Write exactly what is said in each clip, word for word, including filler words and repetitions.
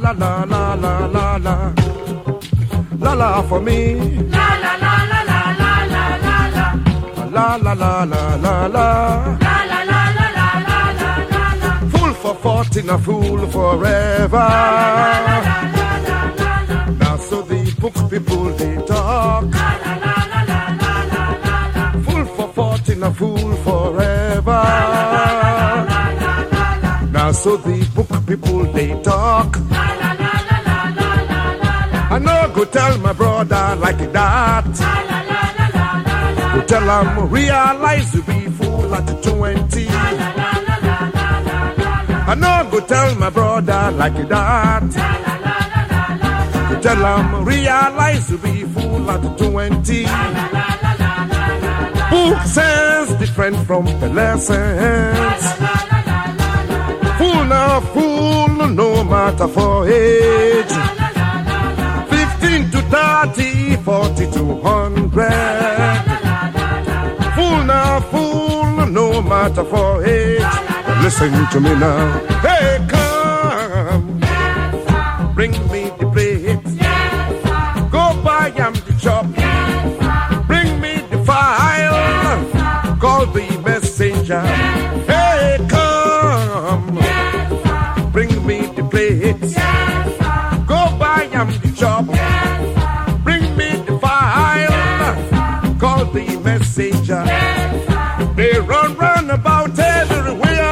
la la la la la la. La la for me. La la la la la la la la la. La la la la la la. La la la la la la la la la. Fool for forty, a fool forever. La la la la la la la. Now so the book people they talk. La la la la la la la la la. Fool for forty, a fool forever. La la la la la la. Now so the book people they talk. La la la la la la la la. I no go tell my brother like that. La la la la la la la. Go tell him realize you be fool at twenty. La la la la la la la la. I no go tell my brother like that. La la la la la la la. Go tell him realize you be fool at twenty. La la la la la la la. Book sense different from the lessons. Fool now fool no matter for age. Fifteen to thirty, forty to hundred. Fool now fool no matter for age. Listen to me now. Hey, come, bring me the plate. Go buy am the chop. Bring me the file. Call the messenger. Hey, come, bring me the plate. Go buy am the chop. Bring me the file. Call the messenger. They run run about everywhere.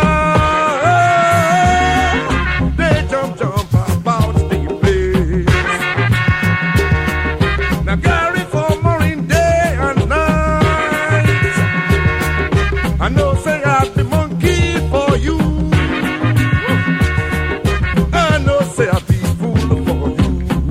They jump jump about the place. Now carry for more in day and night. I know say I'm the monkey for you. I know say I'm the fool for you.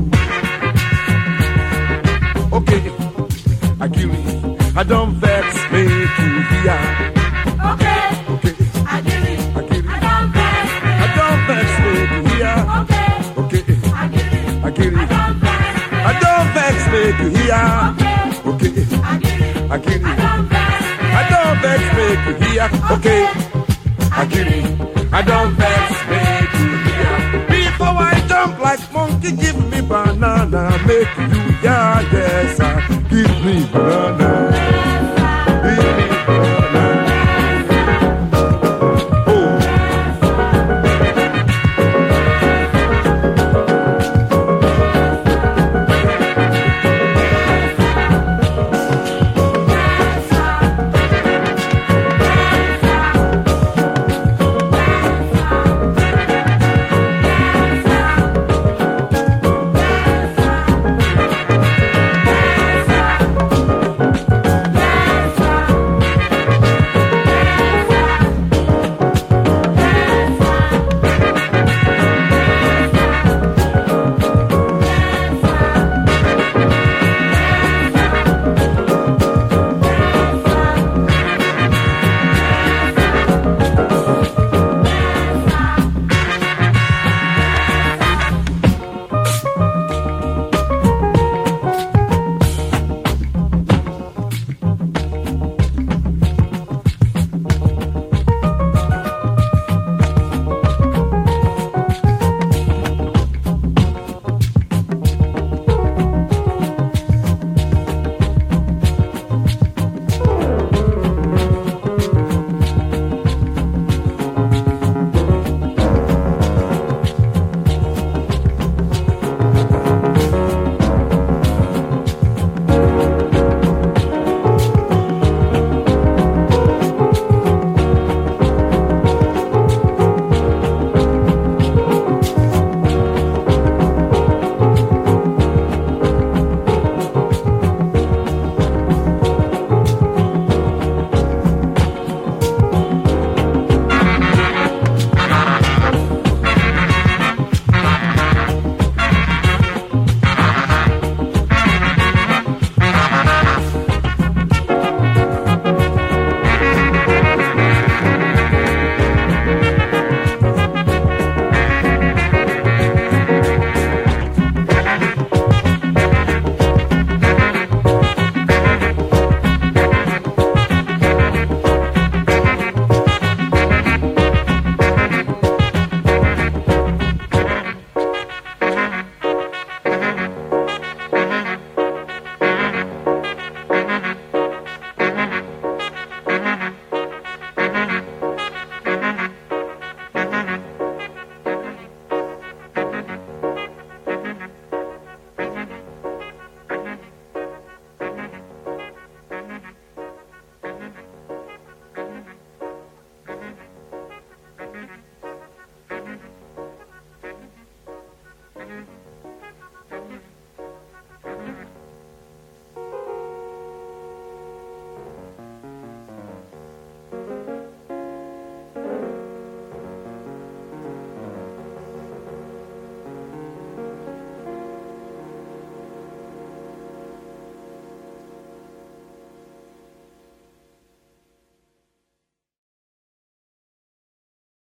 Okay, I give it. I don't vex, make you hear. Okay, Okay, I get it. I give I it. don't vex. I don't vex, make you hear. Okay, Okay, I get it. I give I it. don't vex. I don't vex, make you hear. Okay, Okay, I get it. I give I it. don't vex. I don't vex, make you hear. Okay, I give it. I don't vex, make you hear. Before I jump like monkey, give me banana, make you hear. Yes, I give me banana.